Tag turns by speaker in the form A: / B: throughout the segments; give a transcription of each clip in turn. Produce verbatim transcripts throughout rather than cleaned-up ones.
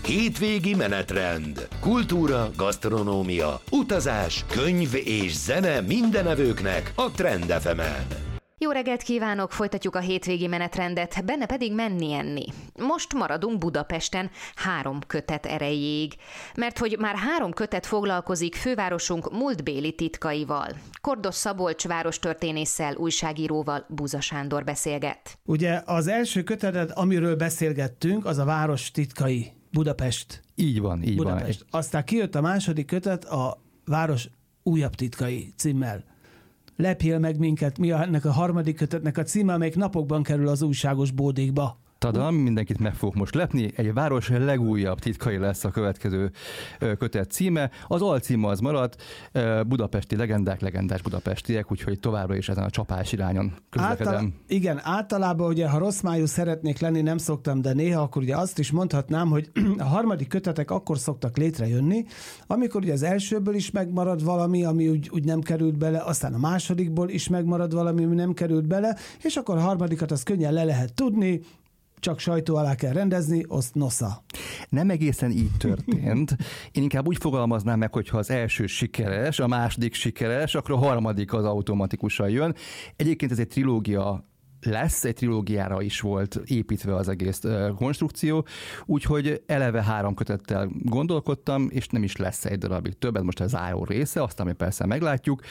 A: Hétvégi menetrend. Kultúra, gasztronómia, utazás, könyv és zene mindenevőknek a Trend ef emen.
B: Jó reggelt kívánok, folytatjuk a hétvégi menetrendet, benne pedig menni-enni. Most maradunk Budapesten három kötet erejéig, mert hogy már három kötet foglalkozik fővárosunk múltbéli titkaival. Kordos Szabolcs várostörténésszel, újságíróval Buza Sándor beszélget.
C: Ugye az első kötetet, amiről beszélgettünk, az a város titkai, Budapest.
D: Így van, így
C: Budapest. van. Aztán kijött a második kötet, a város újabb titkai címmel. Lepjél meg minket, mi a, ennek a harmadik kötetnek a címe, amelyik napokban kerül az újságos bódékba.
D: Tadam, mindenkit meg fogok most lepni, egy város legújabb titkai lesz a következő kötet címe. Az alcíme az maradt, budapesti legendák, legendás budapestiek, úgyhogy továbbra is ezen a csapás irányon közlekedem.
C: Által, igen, általában ugye, ha rossz májú szeretnék lenni, nem szoktam, de néha akkor ugye azt is mondhatnám, hogy a harmadik kötetek akkor szoktak létrejönni, amikor ugye az elsőből is megmarad valami, ami úgy, úgy nem került bele, aztán a másodikból is megmarad valami, ami nem került bele, és akkor a harmadikat az könnyen le lehet tudni, csak sajtó alá kell rendezni, azt nosza.
D: Nem egészen így történt. Én inkább úgy fogalmaznám meg, hogy ha az első sikeres, a második sikeres, akkor a harmadik az automatikusan jön. Egyébként ez egy trilógia lesz, egy trilógiára is volt építve az egész konstrukció, úgyhogy eleve három kötettel gondolkodtam, és nem is lesz egy darabig többet, most a záró része, azt, ami persze meglátjuk.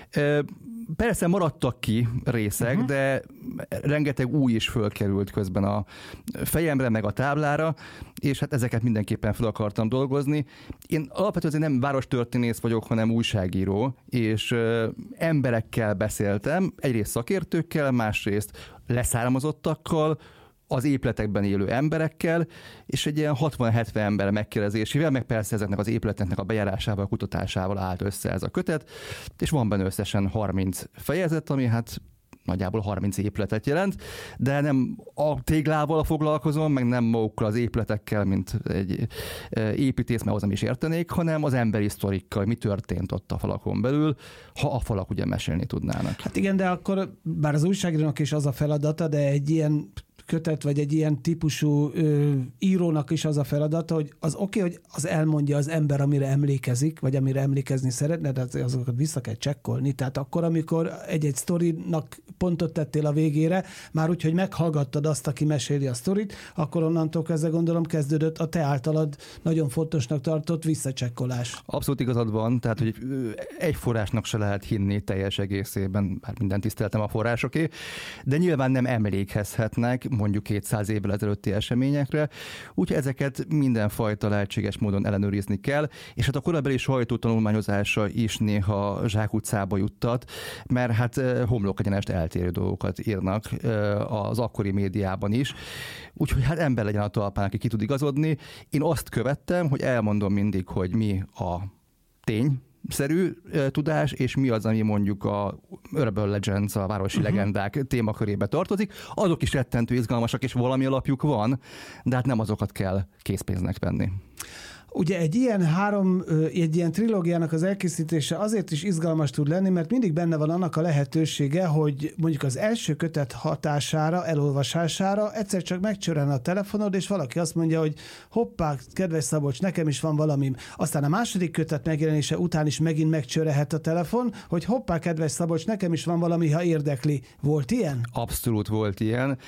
D: Persze maradtak ki részek, uh-huh. de rengeteg új is fölkerült közben a fejemre, meg a táblára, és hát ezeket mindenképpen fel akartam dolgozni. Én alapvetően azért nem várostörténész vagyok, hanem újságíró, és emberekkel beszéltem, egyrészt szakértőkkel, másrészt leszármazottakkal, az épületekben élő emberekkel, és egy ilyen hatvan-hetven ember megkérdezésével, meg persze ezeknek az épületeknek a bejárásával, a kutatásával állt össze ez a kötet, és van benne összesen harminc fejezet, ami hát nagyjából harminc épületet jelent, de nem a téglával foglalkozom, meg nem magukkal az épületekkel, mint egy építész, mert hozzám is értenék, hanem az emberi sztorikkal, mi történt ott a falakon belül, ha a falak ugye mesélni tudnának.
C: Hát igen, de akkor bár az újságírónak is az a feladata, de egy ilyen kötet, vagy egy ilyen típusú ö, írónak is az a feladata, hogy az oké, okay, hogy az elmondja az ember, amire emlékezik, vagy amire emlékezni szeretne, de azokat vissza kell csekkolni. Tehát akkor, amikor egy-egy sztorinak pontot tettél a végére, már úgy, hogy meghallgattad azt, aki meséli a sztorit, akkor onnantól kezdve gondolom kezdődött a te általad nagyon fontosnak tartott visszacsekkolás.
D: Abszolút igazad van, tehát hogy egy forrásnak se lehet hinni teljes egészében, bár minden tiszteltem a forrásoké, de nyilván nem emlékezhetnek mondjuk kétszáz évvel ezelőtti eseményekre, úgyhogy ezeket mindenfajta lehetséges módon ellenőrizni kell, és hát a korabeli sajtótanulmányozása is néha zsákutcába juttat, mert hát homlok egyenest eltérő dolgokat írnak az akkori médiában is, úgyhogy hát ember legyen a talpán, aki ki tud igazodni. Én azt követtem, hogy elmondom mindig, hogy mi a tény, szerű tudás, és mi az, ami mondjuk a Urban Legends, a városi uh-huh. legendák témakörébe tartozik. Azok is rettentő izgalmasak, és valami alapjuk van, de hát nem azokat kell készpénznek venni.
C: Ugye egy ilyen három, egy ilyen trilógiának az elkészítése azért is izgalmas tud lenni, mert mindig benne van annak a lehetősége, hogy mondjuk az első kötet hatására, elolvasására egyszer csak megcsörren a telefonod, és valaki azt mondja, hogy hoppá, kedves Szabolcs, nekem is van valamim. Aztán a második kötet megjelenése után is megint megcsörrehet a telefon, hogy hoppá, kedves Szabolcs, nekem is van valami, ha érdekli. Volt ilyen? Abszolút
D: volt ilyen,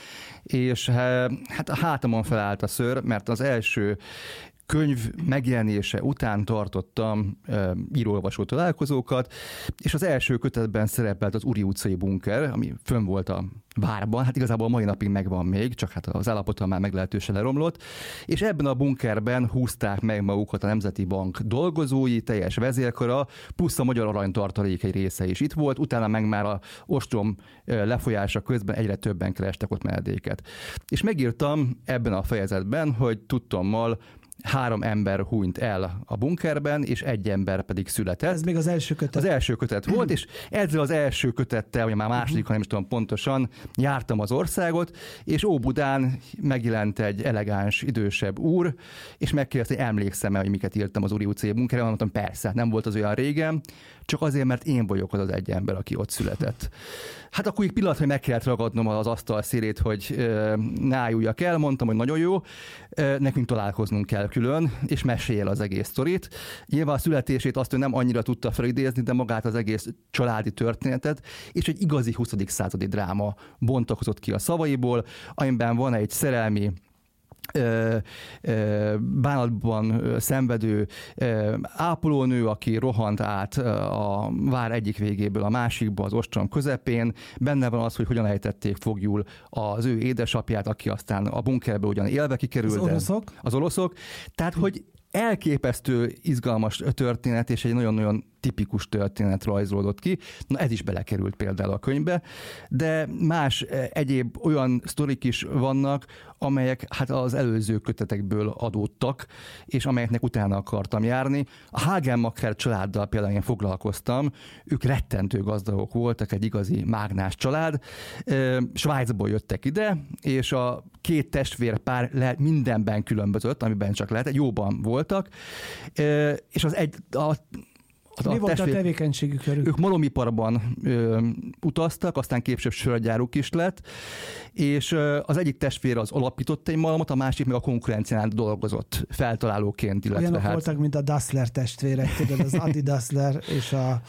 D: és hát a hátamon felállt a szőr, mert az első könyv megjelenése után tartottam e, író-olvasó találkozókat, és az első kötetben szerepelt az Uri utcai bunker, ami fönn volt a várban, hát igazából a mai napig megvan még, csak hát az állapota már meglehetősen leromlott, és ebben a bunkerben húzták meg magukat a Nemzeti Bank dolgozói, teljes vezérkara, plusz a Magyar Aranytartalék egy része is itt volt, utána meg már a ostrom lefolyása közben egyre többen kerestek ott menedéket. És megírtam ebben a fejezetben, hogy tudtommal három ember hunyt el a bunkerben, és egy ember pedig született.
C: Ez még az első kötet.
D: Az első kötet volt, és ezzel az első kötettel, vagy már második, ha nem is tudom pontosan, jártam az országot, és Óbudán megjelent egy elegáns, idősebb úr, és megkérdezte, hogy emlékszem-e, hogy miket írtam az Uri utcai bunkerben, mondtam, persze, nem volt az olyan régen, csak azért, mert én vagyok az az egy ember, aki ott született. Hát akkor egy pillanat, hogy meg kellett ragadnom az asztal szélét, hogy ne álljulljak el, mondtam, hogy nagyon jó, nekünk találkoznunk kell külön, és mesélj el az egész sztorit. Nyilván a születését azt ő nem annyira tudta felidézni, de magát az egész családi történetet, és egy igazi huszadik századi dráma bontakozott ki a szavaiból, amiben van egy szerelmi Ö, ö, bánatban szenvedő ö, ápolónő, aki rohant át a vár egyik végéből a másikba az ostrom közepén. Benne van az, hogy hogyan ejtették foglyul az ő édesapját, aki aztán a bunkerből ugyan élve kikerült.
C: Az oroszok?
D: Az oroszok. Tehát, hogy elképesztő izgalmas történet, és egy nagyon-nagyon tipikus történet rajzolódott ki. Na ez is belekerült például a könyvbe, de más egyéb olyan sztorik is vannak, amelyek hát az előző kötetekből adódtak, és amelyeknek utána akartam járni. A Hagenmacher családdal például én foglalkoztam, ők rettentő gazdagok voltak, egy igazi mágnás család. Svájcból jöttek ide, és a két testvérpár lehet mindenben különbözött, amiben csak lehet, jóban voltak, és az egy, a
C: Mi volt
D: testvér...
C: a tevékenységük körül?
D: Ők malomiparban ö, utaztak, aztán később sörgyáruk is lett, és ö, az egyik testvér az alapított egy malomot, a másik meg a konkurencián dolgozott feltalálóként. Illetve
C: Olyanok
D: hát...
C: voltak, mint a Dassler testvérek, tudod, az Adi Dassler és a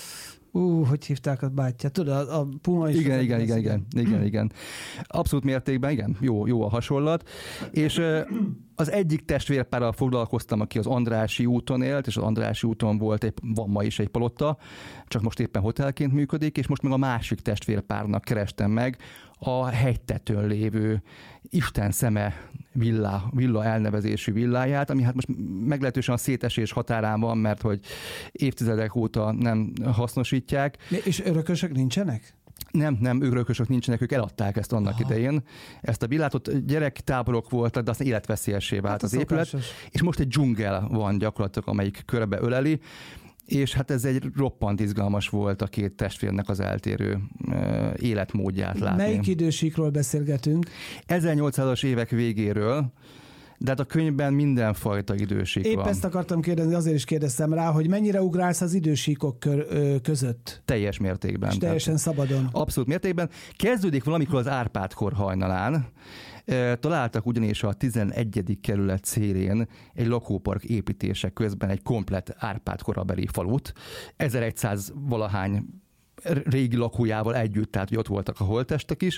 C: Ú, hogy hívták a bátyját? Tudod, a Puma is.
D: Igen, igen, igen, igen, igen, igen. Abszolút mértékben, igen, jó, jó a hasonlat. És az egyik testvérpárral foglalkoztam, aki az Andrássy úton élt, és az Andrássy úton volt, egy, van ma is egy palotta, csak most éppen hotelként működik, és most meg a másik testvérpárnak kerestem meg a hegytetőn lévő Isten szeme villa, villa elnevezésű villáját, ami hát most meglehetősen a szétesés határán van, mert hogy évtizedek óta nem hasznosítják.
C: És örökösök nincsenek?
D: Nem, nem, örökösök nincsenek, ők eladták ezt annak Aha. idején. Ezt a villát, ott gyerektáborok voltak, de aztán életveszélyessé vált hát az épület. Szokásos. És most egy dzsungel van gyakorlatilag, amelyik körbe öleli, és hát ez egy roppant izgalmas volt a két testvérnek az eltérő uh, életmódját látni.
C: Melyik idősíkról beszélgetünk?
D: ezernyolcszázas évek végéről, de hát a könyvben mindenfajta idősík
C: Épp
D: van.
C: ezt akartam kérdezni, azért is kérdeztem rá, hogy mennyire ugrálsz az idősíkok kör, ö, között?
D: Teljes mértékben.
C: És teljesen szabadon.
D: Abszolút mértékben. Kezdődik valamikor az Árpád-kor hajnalán. Találtak ugyanis a tizenegyedik kerület szélén egy lakópark építése közben egy komplett Árpád-korabeli falut. ezerszáz valahány régi lakójával együtt, tehát hogy ott voltak a holttestek is,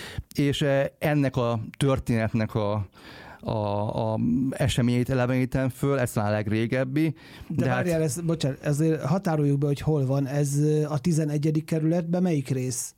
D: és ennek a történetnek a a, a eseményeit elevenítem föl, ez a legrégebbi.
C: De, de várjál, hát... ez, bocsánat, ezért határoljuk be, hogy hol van. Ez a tizenegyedik kerületben melyik rész?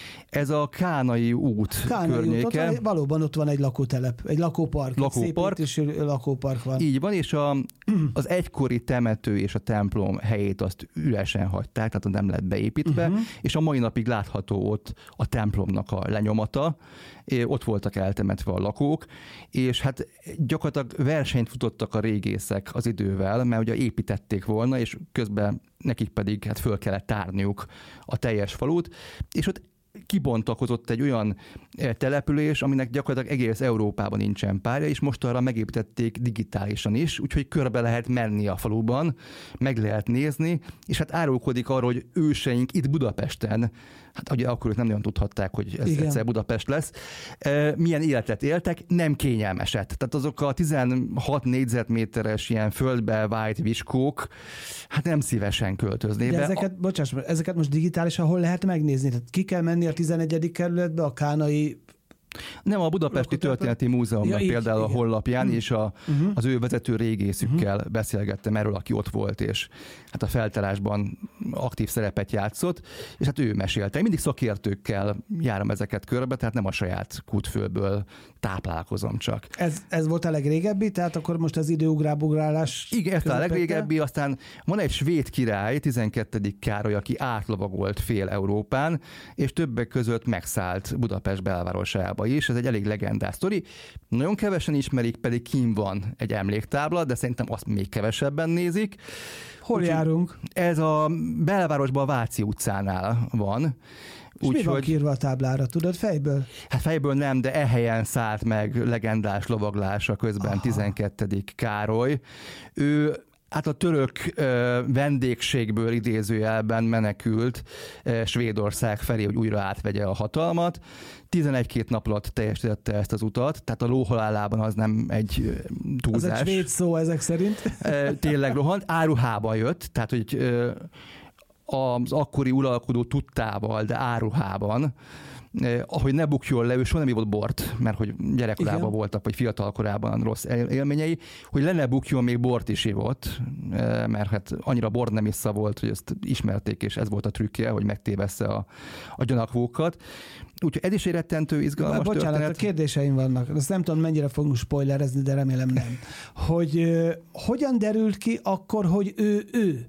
D: Ez a Kánai út
C: Kánai
D: környéke.
C: Út, ott van, valóban ott van egy lakótelep, egy lakópark.
D: Lakópark.
C: Egy szép lakópark van.
D: Így van, és a, az egykori temető és a templom helyét azt üresen hagyták, tehát nem lett beépítve, uh-huh. és a mai napig látható ott a templomnak a lenyomata, ott voltak eltemetve a lakók, és hát gyakorlatilag versenyt futottak a régészek az idővel, mert ugye építették volna, és közben nekik pedig hát föl kellett tárniuk a teljes falut, és ott kibontakozott egy olyan település, aminek gyakorlatilag egész Európában nincsen párja, és most arra megépítették digitálisan is, úgyhogy körbe lehet menni a faluban, meg lehet nézni, és hát árulkodik arról, hogy őseink itt Budapesten, hát ugye akkor ők nem nagyon tudhatták, hogy ez Igen. egyszer Budapest lesz, milyen életet éltek, nem kényelmeset. Tehát azok a tizenhat négyzetméteres ilyen földbe vájt viskók, hát nem szívesen költöznék be.
C: Ezeket, bocsáss, ezeket most digitálisan hol lehet megnézni? Tehát ki kell menni a tizenegyedik kerületbe, a Kánai...
D: Nem, a Budapesti Történeti Múzeumnak ja, például így, a honlapján, mm. és a, uh-huh. az ő vezető régészükkel uh-huh. beszélgettem erről, aki ott volt, és hát a feltárásban aktív szerepet játszott, és hát ő mesélte. Én mindig szakértőkkel járom ezeket körbe, tehát nem a saját kútfőből táplálkozom csak.
C: Ez, ez volt a legrégebbi, tehát akkor most az időugrábugrálás...
D: Igen, ez a legrégebbi, aztán van egy svéd király, tizenkettedik Károly, aki átlovagolt fél Európán, és többek között megszállt Budapest belvárosába is, ez egy elég legendás sztori. Nagyon kevesen ismerik, pedig kín van egy emléktábla, de szerintem azt még kevesebben nézik.
C: Hol Úgy, járunk?
D: Ez a belvárosban a Váci utcánál van.
C: És úgy, mi van kiírva a táblára, tudod, fejből? Hát
D: fejből nem, de e helyen szállt meg legendás lovaglása közben Aha. tizenkettedik Károly. Ő Hát a török ö, vendégségből idézőjelben menekült ö, Svédország felé, hogy újra átvegye a hatalmat. tizenegy-két nap alatt teljesítette ezt az utat, tehát a lóhalálában az nem egy túlzás.
C: Az egy svéd szó ezek szerint.
D: Ö, tényleg rohant. Áruhában jött, tehát hogy ö, az akkori uralkodó tudtával, de áruhában, Eh, ahogy ne bukjon le, ő soha nem ivott bort, mert hogy gyerekkorában Igen. voltak, vagy fiatalkorában rossz élményei, hogy le ne bukjon, még bort is ivott, eh, mert hát annyira bor nem issza volt, hogy ezt ismerték, és ez volt a trükkje, hogy megtévessze a, a gyanakvókat. Úgyhogy ez is egy rettentő izgalmas
C: Bár, bocsánat,
D: történet.
C: a kérdéseim vannak. Azt nem tudom, mennyire fogunk spoilerezni, de remélem nem. Hogy uh, hogyan derült ki akkor, hogy ő ő?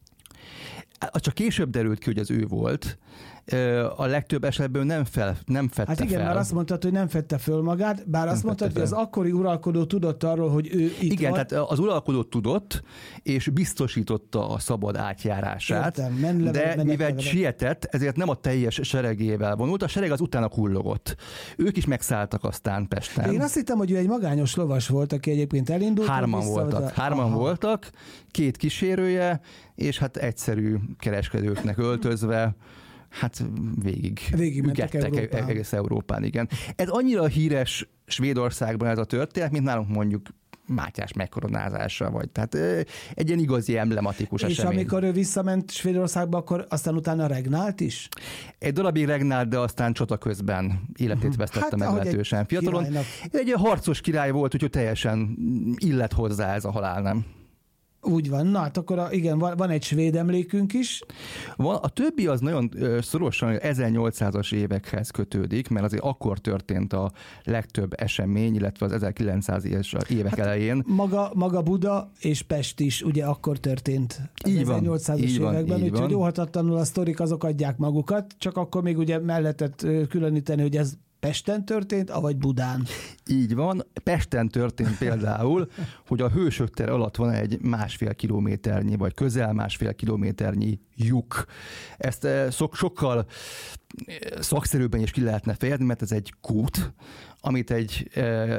D: Csak később derült ki, hogy az ő volt. A legtöbb esetben nem, fel, nem fedte
C: Hát igen,
D: fel.
C: mert azt mondtad, hogy nem fedte föl magát, bár nem azt mondtad, hogy az akkori uralkodó tudott arról, hogy ő itt
D: Igen,
C: van.
D: tehát az uralkodó tudott, és biztosította a szabad átjárását,
C: Értem, menle,
D: de
C: menle,
D: mivel
C: menle.
D: sietett, ezért nem a teljes seregével vonult, a sereg az utána kullogott. Ők is megszálltak aztán Pesten.
C: Én azt hittem, hogy ő egy magányos lovas volt, aki egyébként elindult.
D: Hárman
C: vissza,
D: voltak,
C: oda.
D: hárman
C: Aha.
D: voltak, két kísérője, és hát egyszerű kereskedőknek öltözve, hát végig
C: Végigmentek
D: ügettek
C: Európán.
D: egész Európán, igen. Ez annyira híres Svédországban ez a történet, mint nálunk mondjuk Mátyás megkoronázása, vagy tehát egy ilyen igazi emblematikus
C: És
D: esemény.
C: amikor ő visszament Svédországba, akkor aztán utána regnált is?
D: Egy darabig regnált, de aztán csata közben életét vesztette
C: Hát,
D: meg
C: ahogy
D: lehetősen
C: egy
D: fiatalon.
C: királynak.
D: Egy harcos király volt, úgyhogy teljesen illet hozzá ez a halál, nem?
C: Úgy van. Na, hát akkor a, igen, van, van egy svéd emlékünk is.
D: Van, a többi az nagyon ö, szorosan ezernyolcszázas évekhez kötődik, mert azért akkor történt a legtöbb esemény, illetve az ezerkilencszázas évek hát elején.
C: Maga, maga Buda és Pest is ugye akkor történt az
D: Így van,
C: ezernyolcszázas
D: így van,
C: években,
D: így
C: úgyhogy
D: van.
C: óhatatlanul a sztorik azok adják magukat, csak akkor még ugye mellettett ö, különíteni, hogy ez Pesten történt, avagy Budán.
D: Így van. Pesten történt például, hogy a Hősök tere alatt van egy másfél kilométernyi, vagy közel másfél kilométernyi lyuk. Ezt eh, szok, sokkal eh, szakszerűbben is ki lehetne fejezni, mert ez egy kút, amit egy eh,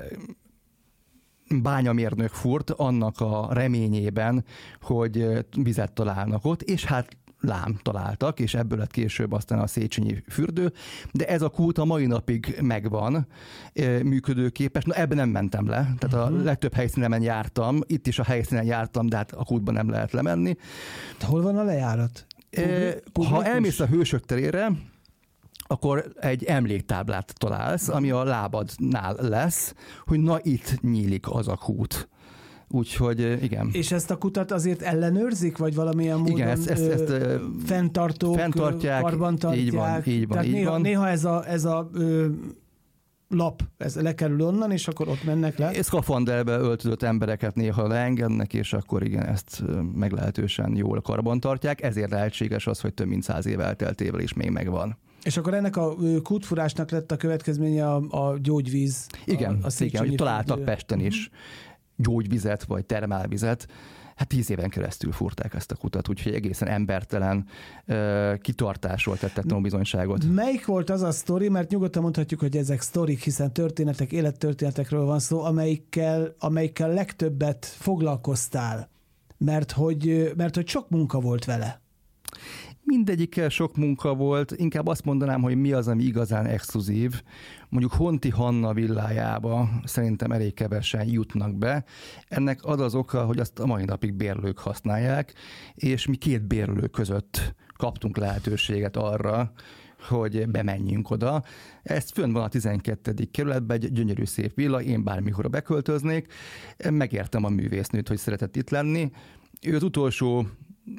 D: bányamérnök furt annak a reményében, hogy eh, vizet találnak ott, és hát lám találtak, és ebből lett később aztán a Széchenyi fürdő, de ez a kút a mai napig megvan, működőképes. Na ebben nem mentem le, tehát uh-huh. a legtöbb helyszínen jártam, itt is a helyszínen jártam, de hát a kútban nem lehet lemenni.
C: De hol van a lejárat?
D: E, ha elmész a Hősök terére, akkor egy emléktáblát találsz, ami a lábadnál lesz, hogy na itt nyílik az a kút. Úgyhogy igen.
C: És ezt a kutat azért ellenőrzik, vagy valamilyen módon
D: igen, ezt, ezt, ezt,
C: ö, fenntartók,
D: fenntartják,
C: karbantartják?
D: így van, így van,
C: Tehát
D: így
C: néha,
D: van.
C: néha ez a, ez a ö, lap, ez lekerül onnan, és akkor ott mennek le?
D: Szkafanderbe öltözött embereket néha leengednek, és akkor igen, ezt meglehetősen jól karbantartják. Ezért lehetséges az, hogy több mint száz év elteltével is még megvan.
C: És akkor ennek a kútfurásnak lett a következménye a, a gyógyvíz.
D: Igen,
C: a, a
D: igen, hogy találtak Pesten is gyógyvizet, vagy termálvizet. Hát tíz éven keresztül fúrták ezt a kutat, úgyhogy egészen embertelen uh, kitartásról tettek tanúbizonyságot.
C: Melyik volt az a sztori, mert nyugodtan mondhatjuk, hogy ezek sztorik, hiszen történetek, élettörténetekről van szó, amelyikkel, amelyikkel legtöbbet foglalkoztál, mert hogy, mert hogy sok munka volt vele.
D: Mindegyikkel sok munka volt, inkább azt mondanám, hogy mi az, ami igazán exkluzív. Mondjuk Honti Hanna villájába szerintem elég kevesen jutnak be. Ennek az az oka, hogy azt a mai napig bérlők használják, és mi két bérlő között kaptunk lehetőséget arra, hogy bemenjünk oda. Ez fönn van a tizenkettedik kerületben, egy gyönyörű szép villa, én bármikor beköltöznék. Megértem a művésznőt, hogy szeretett itt lenni. Ő az utolsó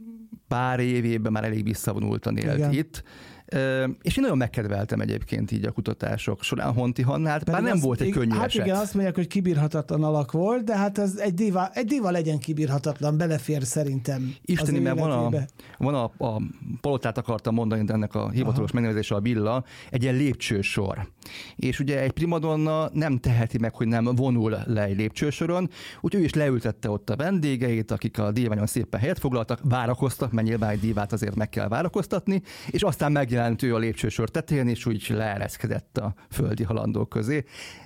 D: pár évében már elég visszavonultan élt Igen. itt. És én nagyon megkedveltem egyébként így a kutatások során Honti Hannát, bár nem az, volt egy könnyű
C: hát
D: eset.
C: Igen, azt mondják, hogy kibírhatatlan alak volt, de hát ez egy diva, egy diva legyen kibírhatatlan, belefér szerintem.
D: Isteni, mert van a, van a, a palotát akartam mondani, de ennek a hivatalos megnevezése a villa, egy ilyen lépcsősor. És ugye egy primadonna nem teheti meg, hogy nem vonul le egy lépcsősoron, úgyhogy ő is leültette ott a vendégeit, akik a díványon szépen helyet foglaltak, várakoztak, mert nyilván egy dívát azért meg kell várakoztatni, és aztán megjelent ő a lépcsősor tetején, és úgy leereszkedett a földi halandók közé.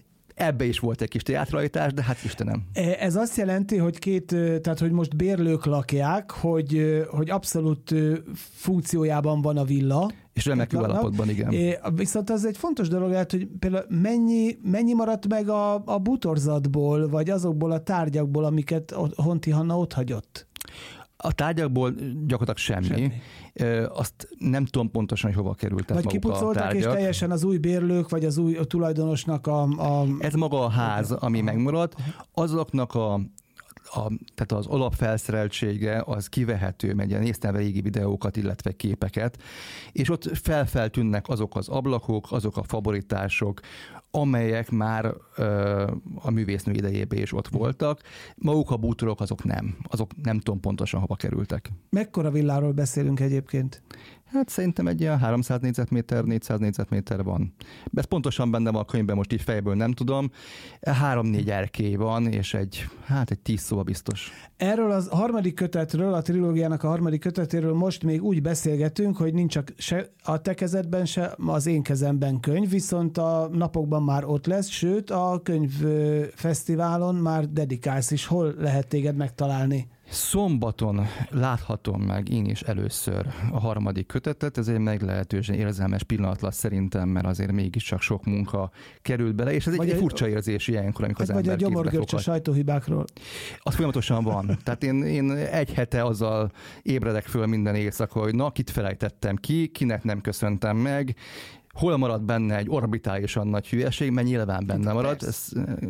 D: Ebbe is volt egy kis teátralitás, de hát Istenem.
C: Ez azt jelenti, hogy két, tehát hogy most bérlők lakják, hogy, hogy abszolút funkciójában van a villa.
D: És remek állapotban, igen.
C: É, viszont az egy fontos dolog lehet, hogy például mennyi, mennyi maradt meg a, a bútorzatból, vagy azokból a tárgyakból, amiket Honti Hanna ott hagyott?
D: A tárgyakból gyakorlatilag semmi. semmi. Ö, azt nem tudom pontosan, hogy hova kerültek
C: vagy
D: maguk a tárgyak. Vagy
C: kipucoltak, és teljesen az új bérlők, vagy az új a tulajdonosnak a, a...
D: Ez maga a ház, ami megmaradt. Azoknak a A, tehát az alapfelszereltsége az kivehető, mert néztem régi videókat, illetve képeket, és ott felfeltűnnek azok az ablakok, azok a favoritások, amelyek már ö, a művésznő idejében is ott voltak. Maguk a bútorok azok nem. Azok nem tudom pontosan hova kerültek.
C: Mekkora villáról beszélünk egyébként?
D: Hát szerintem egy ilyen háromszáz négyzetméter, négyszáz négyzetméter van. Ez pontosan benne van a könyvben, most így fejből nem tudom. Három-négy erkély van, és egy, hát egy tíz szóval biztos.
C: Erről az harmadik kötetről, a trilógiának a harmadik kötetéről most még úgy beszélgetünk, hogy nincs se a te kezedben, se az én kezemben könyv, viszont a napokban már ott lesz, sőt a könyvfesztiválon már dedikálsz is. Hol lehet téged megtalálni?
D: Szombaton láthatom meg én is először a harmadik kötetet, ez egy meglehetősen érzelmes pillanat lesz szerintem, mert azért mégiscsak sok munka került bele, és ez vagy egy, egy furcsa érzés ilyenkor, amikor az ember
C: kézbe fogad. Vagy a gyomorgörcs a sajtóhibákról.
D: Az folyamatosan van. Tehát én, én egy hete azzal ébredek föl minden éjszaka, hogy na, kit felejtettem ki, kinek nem köszöntem meg, hol marad benne egy orbitálisan nagy hülyeség, mert nyilván benne marad. Ez,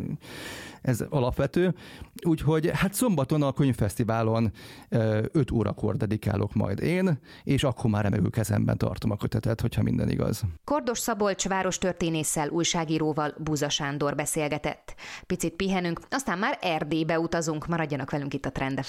D: ez alapvető. Úgyhogy hát szombaton a könyvfesztiválon öt órakor dedikálok majd én, és akkor már remegő kezemben tartom a kötetet, hogyha minden igaz.
B: Kordos Szabolcs várostörténésszel, újságíróval Buza Sándor beszélgetett. Picit pihenünk, aztán már Erdélybe utazunk, maradjanak velünk itt a Trend ef